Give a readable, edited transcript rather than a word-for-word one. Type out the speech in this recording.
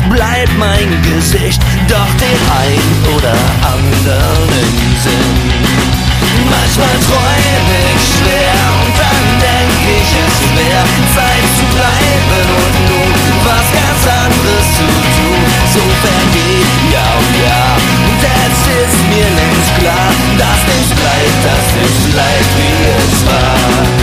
bleibt mein Gesicht, doch den ein oder anderen Sinn. Manchmal träum ich schwer und dann denk ich, es wär Zeit zu bleiben und nun was ganz anderes zu tun. So vergeht Jahr um Jahr und es ist mir längst klar, dass nichts bleibt wie es war.